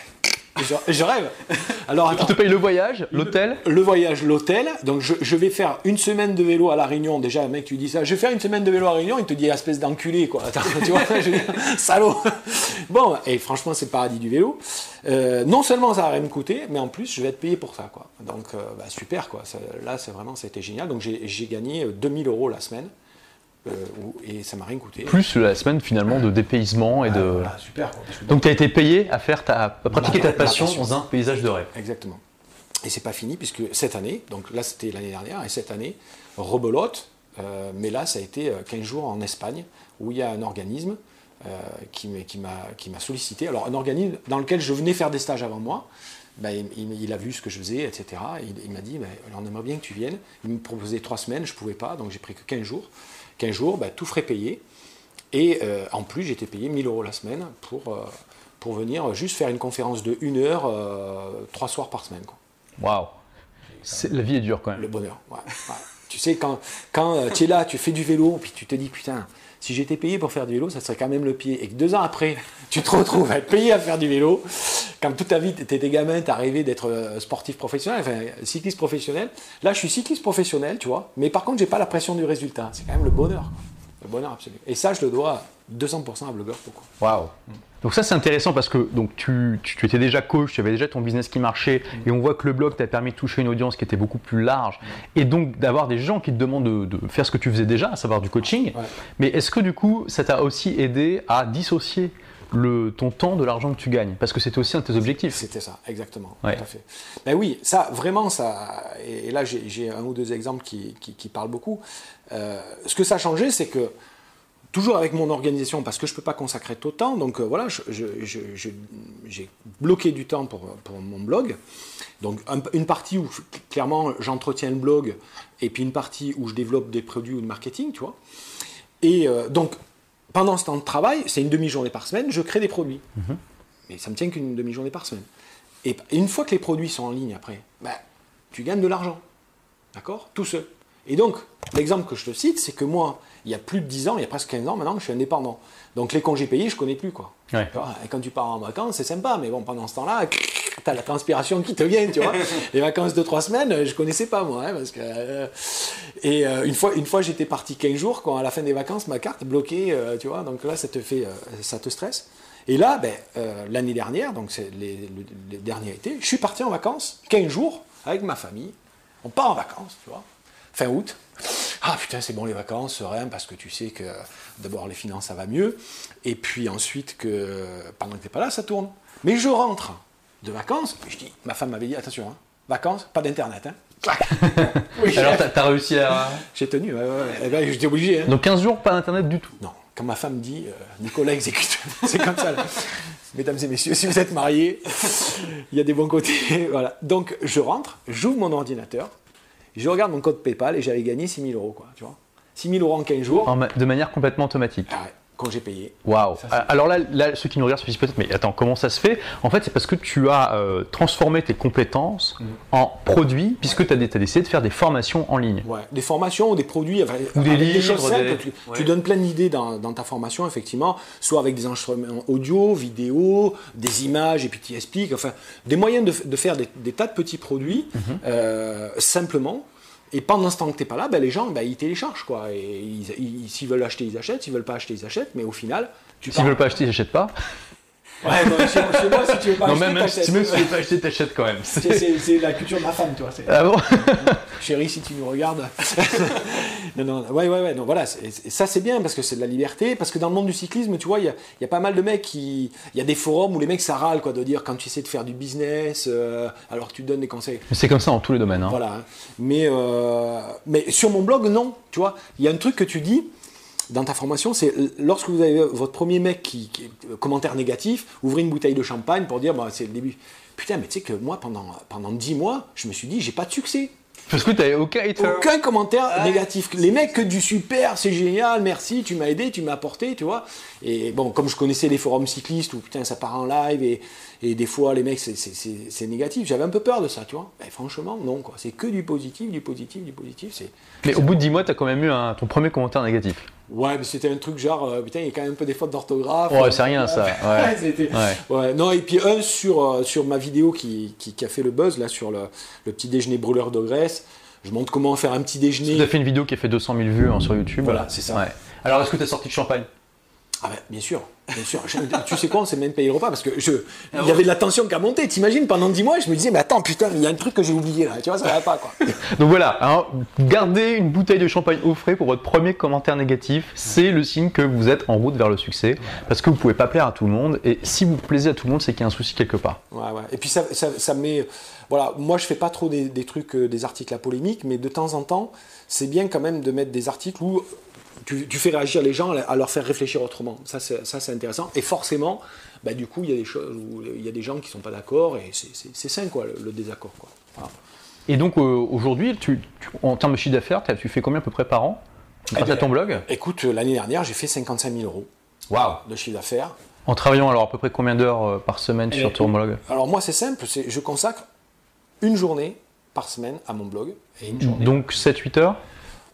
Je, je rêve. Alors, attends. Tu te payes le voyage, l'hôtel? Le, le voyage, l'hôtel. Donc, je, je vais faire une semaine de vélo à La Réunion. Déjà, mec, tu dis ça. Je vais faire une semaine de vélo à La Réunion. Il te dit, espèce d'enculé, quoi. Attends, tu vois, je dis, salaud. Bon, et franchement, c'est le paradis du vélo. Euh, non seulement ça va rien me coûter, mais en plus, je vais être payé pour ça, quoi. Donc, euh, bah, super, quoi. Ça, là, c'est vraiment, ça a été génial. Donc, j'ai, j'ai gagné deux mille euros la semaine. Euh, et ça m'a rien coûté. Plus la semaine finalement de dépaysement et de. Ah, voilà, super. Quoi. Donc tu as été payé à faire ta, à pratiquer ta passion, passion dans un paysage de rêve. Exactement. Et c'est pas fini puisque cette année, donc là c'était l'année dernière, et cette année, rebelote, euh, mais là ça a été quinze jours en Espagne où il y a un organisme euh, qui, qui, m'a, qui m'a sollicité. Alors un organisme dans lequel je venais faire des stages avant moi. Ben, il, il a vu ce que je faisais, et cetera. Et il, il m'a dit, ben, on aimerait bien que tu viennes. Il me proposait trois semaines, je ne pouvais pas, donc j'ai pris que quinze jours. quinze jours, ben, tout frais payé. Et euh, en plus, j'étais payé mille euros la semaine pour, euh, pour venir juste faire une conférence de une heure, euh, trois soirs par semaine. Waouh! La vie est dure quand même. Le bonheur, ouais, ouais. Tu sais, quand, quand euh, tu es là, tu fais du vélo, puis tu te dis, putain, si j'étais payé pour faire du vélo, ça serait quand même le pied. Et que deux ans après, tu te retrouves à être payé à faire du vélo, quand toute ta vie, tu étais gamin, tu as rêvé d'être sportif professionnel, enfin cycliste professionnel. Là, je suis cycliste professionnel, tu vois, mais par contre, j'ai pas la pression du résultat. C'est quand même le bonheur, quoi. Le bonheur absolu. Et ça, je le dois deux cents pour cent à Blogueur Pro. Waouh. Donc ça c'est intéressant parce que donc, tu, tu, tu étais déjà coach, tu avais déjà ton business qui marchait mmh. et on voit que le blog t'a permis de toucher une audience qui était beaucoup plus large mmh. et donc d'avoir des gens qui te demandent de, de faire ce que tu faisais déjà, à savoir du coaching. Ouais. Mais est-ce que du coup ça t'a aussi aidé à dissocier le, ton temps de l'argent que tu gagnes? Parce que c'était aussi un de tes objectifs. C'était ça, exactement. Ouais. Tout à fait. Ben oui, ça vraiment, ça, et là j'ai, j'ai un ou deux exemples qui, qui, qui parlent beaucoup. Euh, ce que ça a changé, c'est que toujours avec mon organisation, parce que je ne peux pas consacrer tout le temps, donc euh, voilà, je, je, je, je, j'ai bloqué du temps pour, pour mon blog. Donc un, une partie où clairement j'entretiens le blog, et puis une partie où je développe des produits ou de marketing, tu vois. Et euh, donc pendant ce temps de travail, c'est une demi-journée par semaine, je crée des produits. Mm-hmm. Mais ça ne me tient qu'une demi-journée par semaine. Et une fois que les produits sont en ligne après, ben, tu gagnes de l'argent. D'accord? Tout seul. Et donc, l'exemple que je te cite, c'est que moi, il y a plus de dix ans, il y a presque quinze ans maintenant, je suis indépendant. Donc les congés payés, je ne connais plus, quoi. Ouais. Et quand tu pars en vacances, c'est sympa, mais bon, pendant ce temps-là, tu as la transpiration qui te vient, tu vois. Les vacances de trois semaines, je ne connaissais pas, moi. Hein, parce que, euh, et euh, une fois, une fois j'étais parti quinze jours, quand à la fin des vacances, ma carte bloquée, euh, tu vois. Donc là, ça te fait, euh, ça te stresse. Et là, ben, euh, l'année dernière, donc c'est les, les, les derniers étés, je suis parti en vacances, quinze jours, avec ma famille. On part en vacances, tu vois. Fin août, ah putain c'est bon les vacances, serein, parce que tu sais que d'abord les finances ça va mieux, et puis ensuite que pendant que tu n'es pas là ça tourne. Mais je rentre de vacances, et je dis, ma femme m'avait dit attention, hein, vacances, pas d'internet. Hein. Oui, alors t'as, t'as réussi à... J'ai tenu, ouais, ouais, ouais. Ben, j'étais obligé. Hein. Donc quinze jours pas d'internet du tout? Non, quand ma femme dit, euh, Nicolas exécute, c'est comme ça là. Mesdames et messieurs, si vous êtes mariés, il y a des bons côtés. Voilà. Donc je rentre, j'ouvre mon ordinateur, je regarde mon code PayPal et j'avais gagné six mille euros, quoi, tu vois. six mille euros en quinze jours. En ma- de manière complètement automatique. Ah ouais, quand j'ai payé. Waouh. Alors là, là, ceux qui nous regardent se disent peut-être, mais attends, comment ça se fait? En fait, c'est parce que tu as euh, transformé tes compétences mmh. en produits, puisque tu as, as décidé de faire des formations en ligne. Ouais, des formations ou des produits, enfin, ou des livres, des choses simples. Des... Tu, ouais. tu donnes plein d'idées dans, dans ta formation, effectivement, soit avec des instruments audio, vidéo, des images, et puis tu expliques, enfin, des moyens de, de faire des, des tas de petits produits mmh. euh, simplement. Et pendant ce temps que tu n'es pas là, ben les gens, ben, ils téléchargent, quoi. Et ils, ils, s'ils veulent acheter, ils achètent. S'ils ne veulent pas acheter, ils achètent. Mais au final, tu S'ils ne veulent pas acheter, ils n'achètent pas. Ouais, non, chez, chez moi, si tu veux pas non, acheter, même, même si tu ne veux pas acheter, t'achètes quand même. C'est, c'est, c'est la culture de ma femme, toi. C'est... Ah bon? Chérie, si tu nous regardes. non, non, ouais, ouais, ouais. Non, voilà, c'est, ça, c'est bien parce que c'est de la liberté. Parce que dans le monde du cyclisme, tu vois, il y a, y a pas mal de mecs qui. Il y a des forums où les mecs, ça râle, quoi, de dire quand tu essaies de faire du business, euh, alors que tu donnes des conseils. C'est comme ça dans tous les domaines. Hein. Voilà. Mais, euh, mais sur mon blog, non. Tu vois, il y a un truc que tu dis. Dans ta formation, c'est lorsque vous avez votre premier mec qui, qui commentaire négatif, ouvrez une bouteille de champagne pour dire bah, c'est le début. Putain, mais tu sais que moi, pendant, pendant dix mois, je me suis dit, j'ai pas de succès. Parce que tu n'avais aucun hater. Aucun commentaire ah, négatif. Les mecs, que du super, c'est génial, merci, tu m'as aidé, tu m'as apporté, tu vois. Et bon, comme je connaissais les forums cyclistes où putain, ça part en live et, et des fois, les mecs, c'est, c'est, c'est, c'est négatif. J'avais un peu peur de ça, tu vois. Mais franchement, non, quoi. C'est que du positif, du positif, du positif. C'est... Mais au bout de dix mois, tu as quand même eu un, ton premier commentaire négatif. Ouais, mais c'était un truc genre, euh, putain, il y a quand même un peu des fautes d'orthographe. Ouais, c'est rien ça. Ouais. c'était... ouais. ouais. Non, et puis un sur, euh, sur ma vidéo qui, qui, qui a fait le buzz, là, sur le, le petit déjeuner brûleur de graisse. Je montre comment faire un petit déjeuner. Tu as fait une vidéo qui a fait deux cent mille vues hein, sur YouTube. Voilà, c'est ça. Ouais. Alors, est-ce que tu as sorti de champagne? Ah ben, bien sûr, bien sûr. Je, tu sais quoi, on s'est même payé le repas parce que je, il y avait de la tension qui a monté. T'imagines, pendant dix mois, je me disais, mais attends, putain, il y a un truc que j'ai oublié là. Tu vois, ça va pas, quoi. Donc voilà, hein, gardez une bouteille de champagne au frais pour votre premier commentaire négatif. C'est le signe que vous êtes en route vers le succès. Parce que vous pouvez pas plaire à tout le monde. Et si vous plaisez à tout le monde, c'est qu'il y a un souci quelque part. Ouais, ouais. Et puis ça, ça, ça met. Voilà, moi je fais pas trop des, des trucs, des articles à polémique, mais de temps en temps, c'est bien quand même de mettre des articles où tu, tu fais réagir les gens à leur faire réfléchir autrement. Ça, c'est, ça, c'est intéressant. Et forcément, bah, du coup, il y a des choses où il y a des gens qui ne sont pas d'accord et c'est, c'est, c'est sain, quoi, le, le désaccord, quoi. Voilà. Et donc euh, aujourd'hui, tu, tu, en termes de chiffre d'affaires, tu fais combien à peu près par an grâce eh bien, à ton blog? Écoute, l'année dernière, j'ai fait cinquante-cinq mille euros wow. de chiffre d'affaires. En travaillant alors à peu près combien d'heures euh, par semaine et sur ton blog? Alors moi, c'est simple, c'est, je consacre une journée par semaine à mon blog. Et une journée. Donc sept huit heures?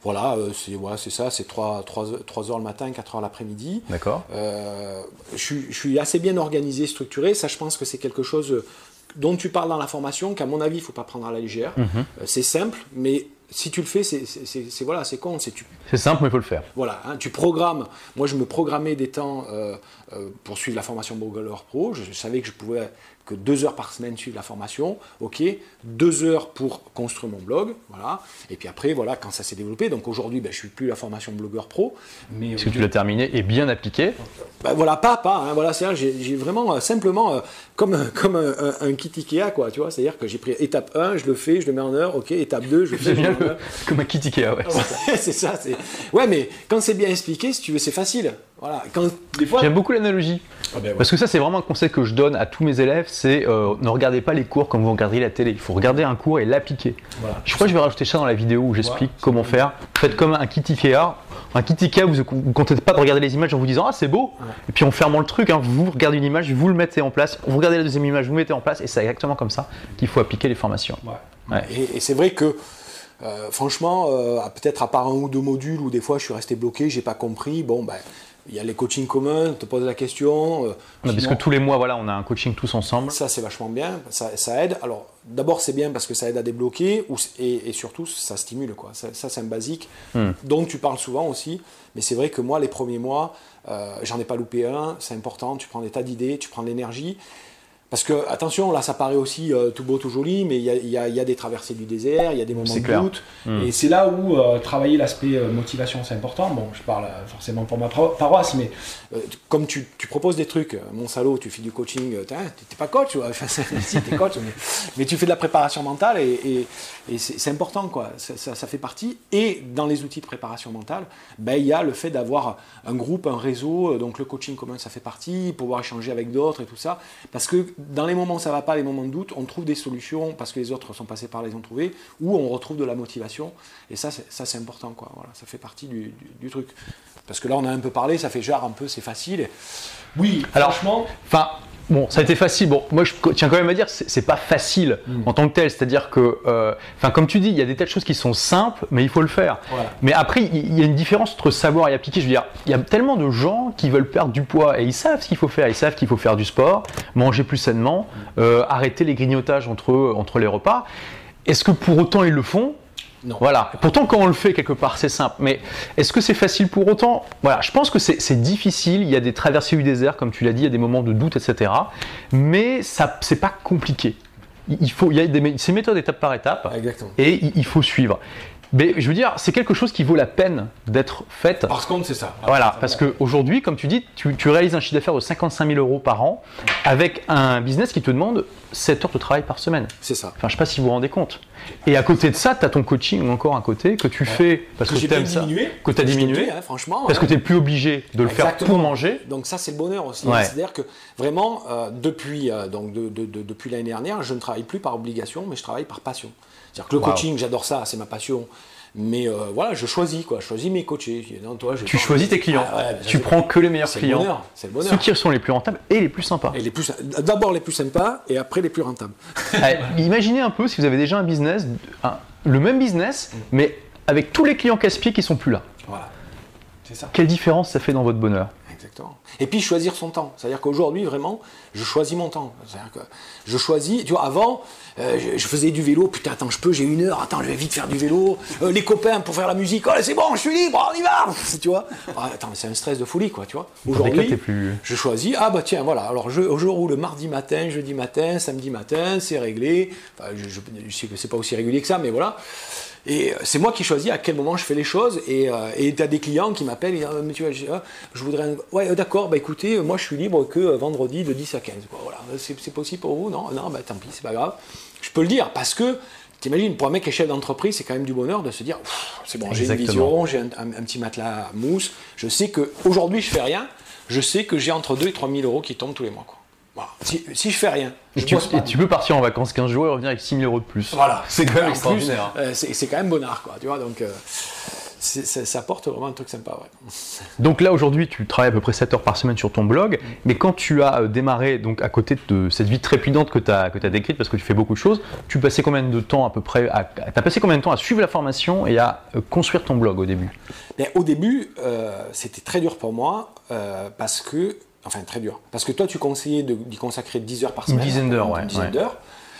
Voilà, euh, c'est voilà, c'est ça, c'est trois heures le matin, quatre heures l'après-midi. D'accord. Euh, je, suis- je suis assez bien organisé, structuré. Ça, je pense que c'est quelque chose dont tu parles dans la formation, qu'à mon avis, il ne faut pas prendre à la légère. Mhm. Euh, c'est simple, mais si tu le fais, c'est c'est- c'est- c'est- voilà, c'est con. C'est tu, C'est simple, mais il faut le faire. voilà, hein, tu programmes. Moi, je me programmais des temps euh, euh, pour suivre la formation Blogueur Pro. Je, je savais que je pouvais que deux heures par semaine suivre la formation. Ok, deux heures pour construire mon blog. Voilà. Et puis après, voilà, quand ça s'est développé. Donc aujourd'hui, ben, je suis plus la formation Blogueur Pro, mais Parce que tu l'as terminé et bien appliqué. ben, voilà, pas, pas. Hein, voilà, c'est j'ai j'ai vraiment euh, simplement euh, comme comme un, un, un kit Ikea, quoi. Tu vois, c'est-à-dire que j'ai pris étape un, je le fais, je le mets en heure. Ok, étape deux, je le fais. C'est je bien le mets en le- heure. comme un kit Ikea, ouais. Ouais, c'est ça. c'est- Ouais, mais quand c'est bien expliqué, si tu veux, c'est facile. Voilà. Quand des fois. J'aime beaucoup l'analogie. Ah ben ouais. Parce que ça, c'est vraiment un conseil que je donne à tous mes élèves, c'est euh, ne regardez pas les cours comme vous regarderiez la télé. Il faut regarder un cours et l'appliquer. Voilà. Je crois que je vais rajouter ça dans la vidéo où j'explique Ouais, comment faire. Faites comme un kit Ikea. Un kit Ikea, vous ne contentez pas de regarder les images en vous disant « Ah, c'est beau Ouais. !» Et puis en fermant le truc, hein, vous regardez une image, vous le mettez en place. Vous regardez la deuxième image, vous le mettez en place. Et c'est exactement comme ça qu'il faut appliquer les formations. Ouais. Ouais. Et, et c'est vrai que, euh, franchement, euh, peut-être à part un ou deux modules où des fois je suis resté bloqué, j'ai pas compris, bon, ben, il y a les coachings communs, on te pose la question. euh, Non, parce sinon, que tous les mois, voilà, on a un coaching tous ensemble. ça, c'est vachement bien, ça, ça aide. Alors, d'abord, c'est bien parce que ça aide à débloquer ou, et, et surtout, ça stimule, quoi. Ça, ça, c'est un basique Hmm. dont tu parles souvent aussi. Mais c'est vrai que moi, les premiers mois, euh, j'en ai pas loupé un, c'est important. Tu prends des tas d'idées, tu prends de l'énergie. Parce que, attention, là, ça paraît aussi euh, tout beau, tout joli, mais il y a, il y a- il y a des traversées du désert, il y a des moments C'est de clair. doute. Hmm. Et c'est là où euh, travailler l'aspect euh, motivation, c'est important. Bon, je parle euh, forcément pour ma pro- paroisse, mais Euh, comme tu, tu proposes des trucs, euh, mon salaud, tu fais du coaching, euh, t'es t'es pas coach, ouais. Enfin, si, t'es coach, mais, mais tu fais de la préparation mentale et, et- et c'est c'est important, quoi. Ça, ça- ça fait partie. Et dans les outils de préparation mentale, ben, il y a le fait d'avoir un groupe, un réseau, euh, donc le coaching commun, ça fait partie, pouvoir échanger avec d'autres et tout ça. Parce que dans les moments où ça va pas, les moments de doute, on trouve des solutions parce que les autres sont passés par là, les ont trouvées, ou on retrouve de la motivation. Et ça, c'est ça, c'est important, quoi. Voilà, ça fait partie du, du- du truc. Parce que là, on a un peu parlé, ça fait genre un peu, c'est facile. oui, Alors, franchement, Enfin, bon, ça a été facile. Bon, moi, je tiens quand même à dire, c'est c'est pas facile en tant que tel. C'est-à-dire que, euh, enfin, comme tu dis, il y a des tas de choses qui sont simples, mais il faut le faire. Voilà. Mais après, il il y a une différence entre savoir et appliquer. Je veux dire, il y a tellement de gens qui veulent perdre du poids et ils savent ce qu'il faut faire. Ils savent qu'il faut faire du sport, manger plus sainement, euh, arrêter les grignotages entre, entre les repas. Est-ce que pour autant ils le font ? Non. Voilà. Pourtant, quand on le fait quelque part, c'est simple. Mais est-ce que c'est facile pour autant ? Voilà. Je pense que c'est c'est difficile. Il y a des traversées du désert, comme tu l'as dit, il y a des moments de doute, et cetera. Mais ça, c'est pas compliqué. Il il faut, il y a des, mé- c'est méthode étape par étape, Exactement. et il, il faut suivre. Mais je veux dire, c'est quelque chose qui vaut la peine d'être fait. par contre, c'est ça. Voilà, parce qu'aujourd'hui, comme tu dis, tu, tu réalises un chiffre d'affaires de cinquante-cinq mille euros par an avec un business qui te demande sept heures de travail par semaine. C'est ça. Enfin, je ne sais pas si vous vous rendez compte. Et à côté de ça, tu as ton coaching encore à côté que tu fais parce que, Que j'ai tu aimes bien ça, diminué. que tu as Je te le diminué, dis, hein, franchement. parce hein. que tu n'es plus obligé de le faire Exactement. pour manger. Donc ça, c'est le bonheur aussi. Ouais. C'est-à-dire que vraiment, euh, depuis, euh, donc de- de- de- depuis l'année dernière, je ne travaille plus par obligation, mais je travaille par passion. C'est-à-dire que le Wow. coaching, j'adore ça, c'est ma passion. Mais euh, voilà, je choisis quoi, je choisis mes coachés. Je dis, non, toi, je vais Tu pas- choisis tes clients. Ah ouais, ben, tu c'est- prends que les meilleurs c'est le clients. bonheur, c'est le bonheur. Ceux qui sont les plus rentables et les plus sympas. Et les plus, d'abord les plus sympas et après les plus rentables. Allez, imaginez un peu si vous avez déjà un business, un- le même business, mais avec tous les clients casse-pieds qui sont plus là. Voilà, c'est ça. Quelle différence ça fait dans votre bonheur? Exactement. Et puis choisir son temps. C'est-à-dire qu'aujourd'hui, vraiment, je choisis mon temps. C'est-à-dire que je choisis. Tu vois, avant, euh, je, je faisais du vélo. Putain, attends, je peux, j'ai une heure. Attends, je vais vite faire du vélo. Euh, les copains pour faire la musique. Oh, c'est bon, je suis libre, on y va. Tu vois. Ah, attends, mais c'est un stress de folie, quoi. Tu vois. Aujourd'hui, t'es plus- je choisis. Ah bah tiens, voilà. Alors je, je roule mardi matin, jeudi matin, samedi matin, c'est réglé. Enfin, je, je, je sais que c'est pas aussi régulier que ça, mais voilà. Et c'est moi qui choisis à quel moment je fais les choses. Et euh, et tu as des clients qui m'appellent et disent, ah, mais tu vois, je, ah, je voudrais. Un... Ouais, euh, d'accord, bah écoutez, moi je suis libre que euh, vendredi de dix à quinze. Quoi, voilà. C'est, c'est possible pour vous? Non, non, bah tant pis, c'est pas grave. Je peux le dire parce que. T'imagines, pour un mec qui est chef d'entreprise, c'est quand même du bonheur de se dire, c'est bon, j'ai une Exactement. vision, j'ai un, un- un petit matelas mousse. Je sais qu'aujourd'hui je fais rien. Je sais que j'ai entre deux et trois mille euros qui tombent tous les mois. Quoi. Voilà. Si, si je fais rien, Et je tu, bosse pas. et tu peux partir en vacances quinze jours et revenir avec six mille euros de plus. Voilà. C'est quand même En plus, extraordinaire. euh, c'est, c'est quand même bonnard, quoi. Tu vois, donc euh, ça, ça apporte vraiment un truc sympa. Ouais. Donc là, aujourd'hui, tu travailles à peu près sept heures par semaine sur ton blog, mmh. mais quand tu as euh, démarré, donc à côté de cette vie trépidante que tu as, que tu as décrite, parce que tu fais beaucoup de choses, tu passais combien de temps à peu près, à, tu as passé combien de temps à suivre la formation et à euh, construire ton blog au début? Mais au début, euh, c'était très dur pour moi, euh, parce que, enfin très dur, parce que toi, tu conseillais de, d'y consacrer dix heures par semaine. Une dizaine d'heures, ouais. Une dizaine ouais. d'heures.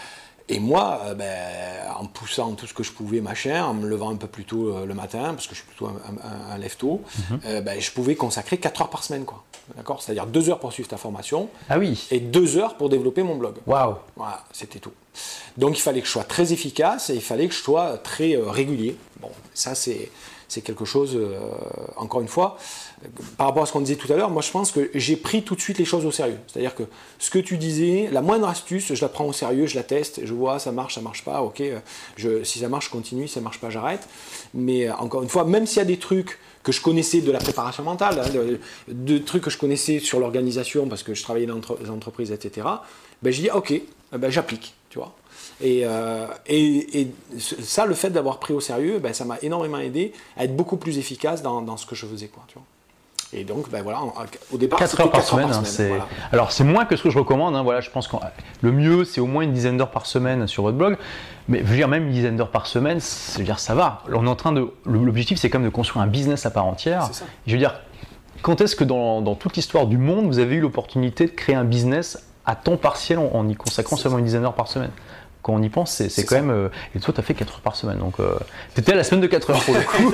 Et moi, euh, ben, en poussant tout ce que je pouvais, machin, en me levant un peu plus tôt euh, le matin, parce que je suis plutôt un, un, un lève-tôt, mm-hmm. euh, ben, je pouvais consacrer quatre heures par semaine, quoi. D'accord ? C'est-à-dire deux heures pour suivre ta formation. Ah oui. Et deux heures pour développer mon blog. Waouh. Voilà, c'était tout. Donc il fallait que je sois très efficace et il fallait que je sois très euh, régulier. Bon, ça c'est, c'est quelque chose, euh, encore une fois, euh, par rapport à ce qu'on disait tout à l'heure, moi je pense que j'ai pris tout de suite les choses au sérieux. C'est-à-dire que ce que tu disais, la moindre astuce, je la prends au sérieux, je la teste, je vois ça marche, ça marche pas, ok, je, si ça marche, je continue, si ça marche pas, j'arrête. Mais euh, encore une fois, même s'il y a des trucs que je connaissais de la préparation mentale, hein, de, de trucs que je connaissais sur l'organisation parce que je travaillais dans les entreprises, et cetera, ben je dis ok, ben j'applique, tu vois. Et, euh, et, et ça, le fait d'avoir pris au sérieux, ben, ça m'a énormément aidé à être beaucoup plus efficace dans, dans ce que je faisais, quoi, tu vois. Et donc, ben voilà, au départ, quatre heures par semaine. Heures par hein, semaine c'est... voilà. Alors, c'est moins que ce que je recommande. Hein, voilà, je pense que le mieux, c'est au moins une dizaine d'heures par semaine sur votre blog. Mais je veux dire, même une dizaine d'heures par semaine, je veux dire, ça va. On est en train de. L'objectif, c'est quand même de construire un business à part entière. C'est ça. Je veux dire, quand est-ce que dans, dans toute l'histoire du monde, vous avez eu l'opportunité de créer un business à temps partiel en, en y consacrant c'est seulement ça. Une dizaine d'heures par semaine? Quand on y pense, c'est, c'est, c'est quand ça. même. Euh, et toi, tu as fait quatre heures par semaine. Donc, euh, tu étais à la semaine de quatre heures pour le coup.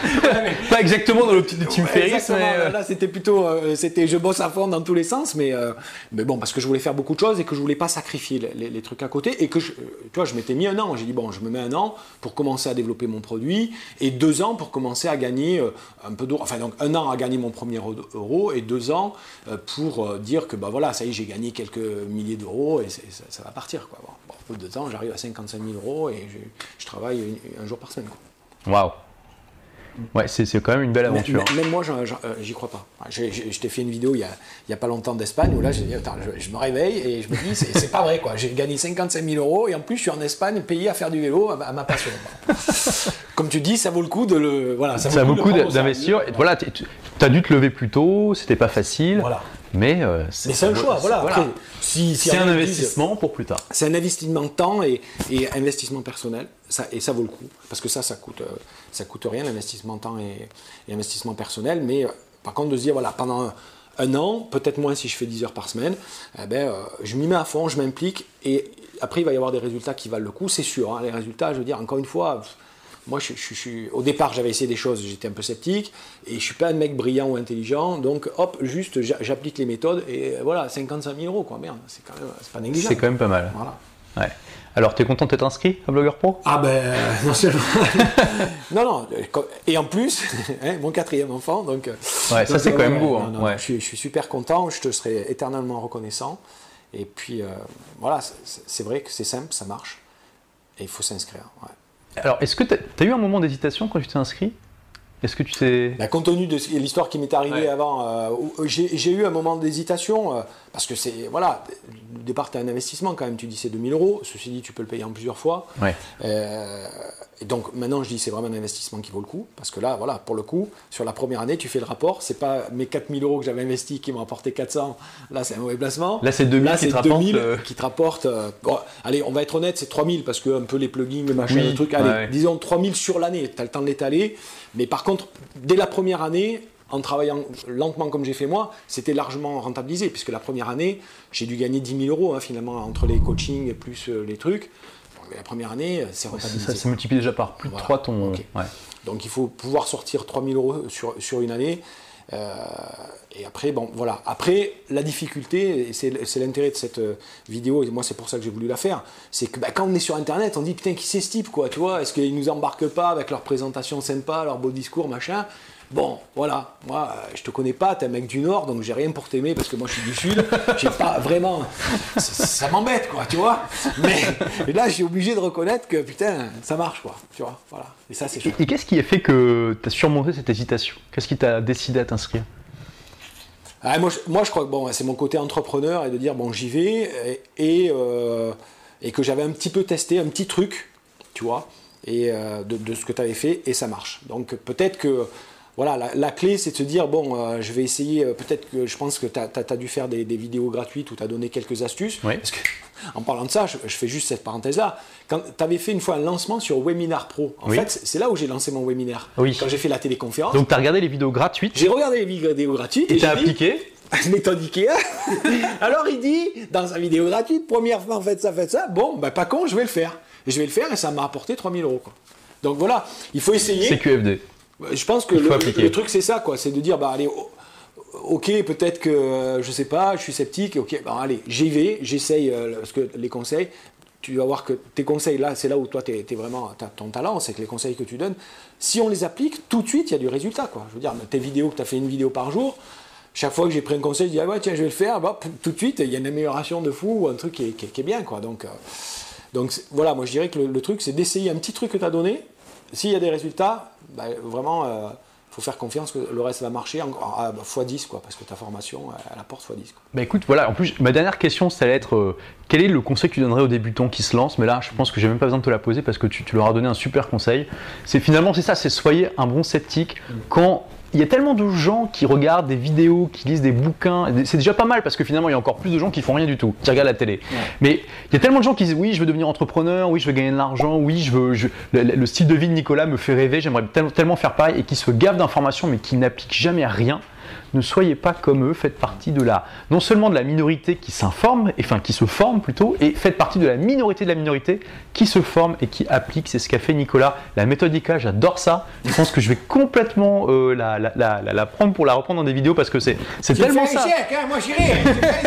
Pas exactement dans l'optique de Tim Ferriss. Mais euh... Là, c'était plutôt. Euh, c'était, je bosse à fond dans tous les sens. Mais, euh, mais bon, parce que je voulais faire beaucoup de choses et que je voulais pas sacrifier les, les, les trucs à côté. Et que, je, tu vois, je m'étais mis un an. J'ai dit, bon, je me mets un an pour commencer à développer mon produit. Et deux ans pour commencer à gagner euh, un peu d'euros. Enfin, donc un an à gagner mon premier euro. Et deux ans euh, pour euh, dire que, bah voilà, ça y est, j'ai gagné quelques milliers d'euros. Et c'est, ça, ça va partir, quoi. Bon, bon, au bout de deux ans, j'arrive à cinquante-cinq mille euros et je, je travaille un, un jour par semaine. Waouh! Ouais, c'est, c'est quand même une belle aventure. Même, même moi, j'en, j'en, j'y crois pas. J'ai, j'ai, je t'ai fait une vidéo il y a, il y a pas longtemps d'Espagne où là, j'ai dit, attends, je, je me réveille et je me dis, c'est, c'est pas vrai, quoi. J'ai gagné cinquante-cinq mille euros et en plus, je suis en Espagne payé à faire du vélo à, à ma passion. Comme tu dis, ça vaut le coup de le. Voilà, ça vaut, ça vaut le coup de d'investir. Et voilà, tu as dû te lever plus tôt, c'était pas facile. Voilà. Mais, euh, c'est, mais c'est un choix, voilà. voilà. Après, si, si c'est un investissement disent, pour plus tard. C'est un investissement de temps et, et investissement personnel, ça, et ça vaut le coup. Parce que ça, ça coûte, euh, ça coûte rien, l'investissement de temps et, et investissement personnel. Mais euh, par contre, de se dire, voilà, pendant un, un an, peut-être moins si je fais dix heures par semaine, eh ben, euh, je m'y mets à fond, je m'implique. Et après, il va y avoir des résultats qui valent le coup, c'est sûr. Hein, les résultats, je veux dire, encore une fois. Moi, je, je, je, au départ, j'avais essayé des choses, j'étais un peu sceptique, et je ne suis pas un mec brillant ou intelligent, donc hop, juste j'applique les méthodes, et voilà, cinquante-cinq mille euros, quoi, merde, c'est quand même, c'est pas négligeable. C'est quand même pas mal. Voilà. Ouais. Alors, tu es content d'être inscrit à Blogueur Pro ? Ah ben, non seulement. non, non, et en plus, hein, mon quatrième enfant, donc. Ouais, ça donc, c'est euh, quand même ouais, beau. Non, hein. non, ouais. je, suis, je suis super content, je te serai éternellement reconnaissant, et puis euh, voilà, c'est, c'est vrai que c'est simple, ça marche, et il faut s'inscrire, ouais. Alors, est-ce que tu as eu un moment d'hésitation quand tu t'es inscrit ? Est-ce que tu t'es... Bah, compte tenu de l'histoire qui m'est arrivée ouais. avant, euh, j'ai, j'ai eu un moment d'hésitation, euh, parce que c'est, voilà, au départ, tu as un investissement quand même, tu dis c'est deux mille euros, ceci dit, tu peux le payer en plusieurs fois. Ouais. Euh, et donc, maintenant, je dis c'est vraiment un investissement qui vaut le coup, parce que là, voilà, pour le coup, sur la première année, tu fais le rapport, c'est pas mes quatre mille euros que j'avais investis qui m'ont rapporté quatre cents, là, c'est un mauvais placement. Là, c'est deux mille là, qui, c'est te deux mille euh... qui te rapportent. Euh, bon, allez, on va être honnête, c'est trois mille, parce que un peu les plugins, le machin, oui, le truc, allez, ouais, ouais. disons trois mille sur l'année, tu as le temps de l'étaler, mais par contre, dès la première année, en travaillant lentement comme j'ai fait moi, c'était largement rentabilisé, puisque la première année, j'ai dû gagner dix mille euros hein, finalement, entre les coachings et plus euh, les trucs. Bon, mais la première année, c'est rentabilisé. Ça, ça multiplie déjà par plus de voilà. trois ton... Okay. Ouais. Donc il faut pouvoir sortir trois mille euros sur, sur une année. Euh, et après, bon, voilà. Après, la difficulté, et c'est, c'est l'intérêt de cette vidéo, et moi c'est pour ça que j'ai voulu la faire, c'est que bah, quand on est sur Internet, on dit putain, qui c'est ce type, quoi, tu vois, est-ce qu'ils nous embarquent pas avec leur présentation sympa, leur beau discours, machin. Bon, voilà, moi, je te connais pas, t'es un mec du Nord, donc j'ai rien pour t'aimer parce que moi je suis du Sud. J'ai pas vraiment. Ça, ça m'embête, quoi, tu vois. Mais là, je suis obligé de reconnaître que putain, ça marche, quoi, tu vois. Voilà. Et ça, c'est chouette. Et, et qu'est-ce qui a fait que tu as surmonté cette hésitation ? Qu'est-ce qui t'a décidé à t'inscrire ? Ah, moi, je, moi, je crois que bon, c'est mon côté entrepreneur et de dire bon, j'y vais et, et, euh, et que j'avais un petit peu testé un petit truc, tu vois. et euh, de, de ce que tu avais fait et ça marche. Donc peut-être que voilà, la, la clé c'est de se dire bon, euh, je vais essayer, euh, peut-être que je pense que tu as dû faire des, des vidéos gratuites où tu as donné quelques astuces. Oui. Parce que, en parlant de ça, je, je fais juste cette parenthèse-là. Quand tu avais fait une fois un lancement sur Webinar Pro, en oui. fait, c'est là où j'ai lancé mon webinaire. Oui. Quand j'ai fait la téléconférence. Donc tu as regardé les vidéos gratuites. J'ai regardé les vidéos gratuites. Et tu as appliqué méthode Ikea. Alors il dit, dans sa vidéo gratuite, première fois, faites ça, faites ça. Bon, ben, pas con, je vais le faire. Et je vais le faire et ça m'a apporté trois mille euros. Quoi. Donc voilà, il faut essayer. C'est Q F D. Je pense que le, le truc c'est ça, quoi. C'est de dire, bah allez, ok, peut-être que, je sais pas, je suis sceptique, ok, bah allez, j'y vais, j'essaye, euh, parce que les conseils, tu vas voir que tes conseils là, c'est là où toi tu es vraiment, t'as ton talent, c'est que les conseils que tu donnes, si on les applique, tout de suite, il y a du résultat, quoi. Je veux dire, tes vidéos, que tu as fait une vidéo par jour, chaque fois que j'ai pris un conseil, je dis, ah ouais, tiens, je vais le faire, bah, tout de suite, il y a une amélioration de fou, ou un truc qui est, qui est, qui est bien, quoi. Donc, euh, donc voilà, moi je dirais que le, le truc, c'est d'essayer un petit truc que tu as donné. S'il y a des résultats, bah, vraiment, il euh, faut faire confiance que le reste va marcher à ah, bah, fois dix, quoi, parce que ta formation, elle apporte fois dix. Quoi. Bah écoute, voilà, en plus, ma dernière question, ça allait être euh, quel est le conseil que tu donnerais aux débutants qui se lancent? Mais là, je pense que j'ai même pas besoin de te la poser parce que tu, tu leur as donné un super conseil. C'est finalement, c'est ça, c'est soyez un bon sceptique mmh. quand. Il y a tellement de gens qui regardent des vidéos, qui lisent des bouquins. C'est déjà pas mal parce que finalement, il y a encore plus de gens qui font rien du tout, qui regardent la télé. Ouais. Mais il y a tellement de gens qui disent oui, je veux devenir entrepreneur, oui, je veux gagner de l'argent, oui, je veux. Je... Le, le style de vie de Nicolas me fait rêver, j'aimerais tellement faire pareil et qui se gavent d'informations mais qui n'appliquent jamais rien. Ne soyez pas comme eux, faites partie de la, non seulement de la minorité qui s'informe, enfin qui se forme plutôt, et faites partie de la minorité de la minorité qui se forme et qui applique. C'est ce qu'a fait Nicolas. La méthode Ikea, j'adore ça. Je pense que je vais complètement euh, la, la, la, la prendre pour la reprendre dans des vidéos parce que c'est tellement ça. Chèques, hein, moi j'irai.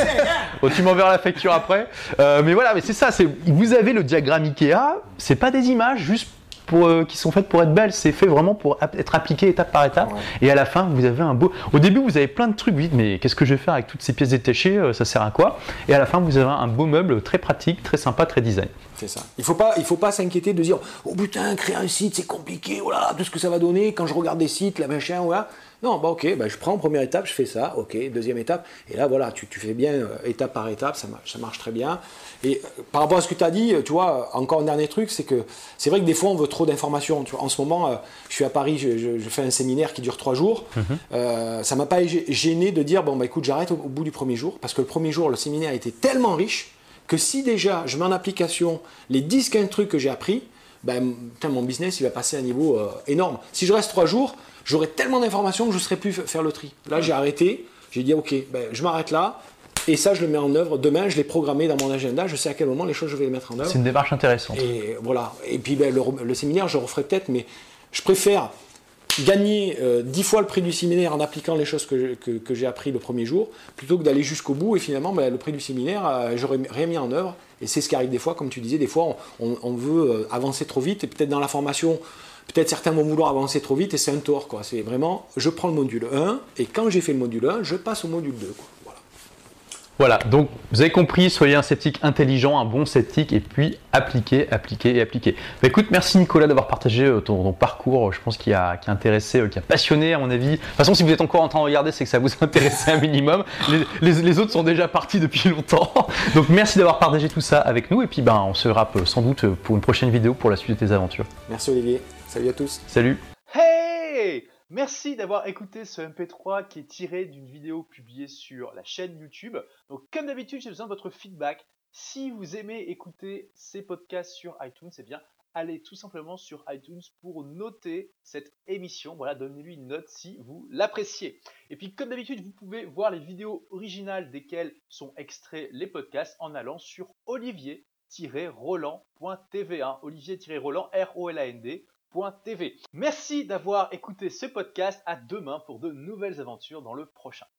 Oh, tu m'enverras la facture après. Euh, mais voilà, mais c'est ça. Vous avez le diagramme Ikea. C'est pas des images, juste Pour, euh, qui sont faites pour être belles, c'est fait vraiment pour ap être appliqué étape par étape. Ouais. Et à la fin, vous avez un beau. Au début, vous avez plein de trucs. Vous dites, mais qu'est-ce que je vais faire avec toutes ces pièces détachées? Ça sert à quoi? Et à la fin, vous avez un beau meuble très pratique, très sympa, très design. C'est ça. Il ne faut pas, il faut pas s'inquiéter de dire, oh putain, créer un site, c'est compliqué. Voilà, tout ce que ça va donner. Quand je regarde des sites, la machin, voilà. Non, bah ok, bah je prends première étape, je fais ça, ok, deuxième étape, et là voilà, tu, tu fais bien euh, étape par étape, ça marche, ça marche très bien. Et euh, par rapport à ce que tu as dit, tu vois, encore un dernier truc, c'est que c'est vrai que des fois on veut trop d'informations. En ce moment, euh, je suis à Paris, je, je, je fais un séminaire qui dure trois jours. Mm-hmm. euh, ça ne m'a pas gêné de dire, bon bah écoute, j'arrête au, au bout du premier jour, parce que le premier jour, le séminaire était tellement riche que si déjà je mets en application les dix quinze trucs que j'ai appris, ben, putain, mon business il va passer à un niveau euh, énorme. Si je reste trois jours, j'aurai tellement d'informations que je ne saurais plus faire le tri. Là, j'ai arrêté, j'ai dit ok, ben, je m'arrête là, et ça, je le mets en œuvre. Demain, je l'ai programmé dans mon agenda, je sais à quel moment les choses, je vais les mettre en œuvre. C'est une démarche intéressante. Et voilà. Et puis, ben, le, le séminaire, je le referai peut-être, mais je préfère gagner euh, dix fois le prix du séminaire en appliquant les choses que, que, que j'ai appris le premier jour, plutôt que d'aller jusqu'au bout, et finalement, ben, le prix du séminaire, euh, j'aurais rien mis en œuvre. Et c'est ce qui arrive des fois, comme tu disais, des fois, on, on, on veut euh, avancer trop vite, et peut-être dans la formation, peut-être certains vont vouloir avancer trop vite, et c'est un tort, quoi. C'est vraiment, je prends le module un, et quand j'ai fait le module un, je passe au module deux, quoi. Voilà. Voilà, donc vous avez compris, soyez un sceptique intelligent, un bon sceptique, et puis appliquez, appliquez et appliquez. Bah, écoute, merci Nicolas d'avoir partagé ton, ton parcours, je pense qu'il a, qui a intéressé, qui a passionné à mon avis. De toute façon, si vous êtes encore en train de regarder, c'est que ça vous intéressait un minimum. Les, les, les autres sont déjà partis depuis longtemps. Donc merci d'avoir partagé tout ça avec nous, et puis ben, on se rappe sans doute pour une prochaine vidéo pour la suite de tes aventures. Merci Olivier, salut à tous. Salut. Hey! Merci d'avoir écouté ce M P trois qui est tiré d'une vidéo publiée sur la chaîne YouTube. Donc comme d'habitude, j'ai besoin de votre feedback. Si vous aimez écouter ces podcasts sur iTunes, eh bien allez tout simplement sur iTunes pour noter cette émission. Voilà, donnez-lui une note si vous l'appréciez. Et puis comme d'habitude, vous pouvez voir les vidéos originales desquelles sont extraits les podcasts en allant sur olivier tiret roland point t v. Hein, olivier tiret roland, R O L A N D. .tv. Merci d'avoir écouté ce podcast. À demain pour de nouvelles aventures dans le prochain.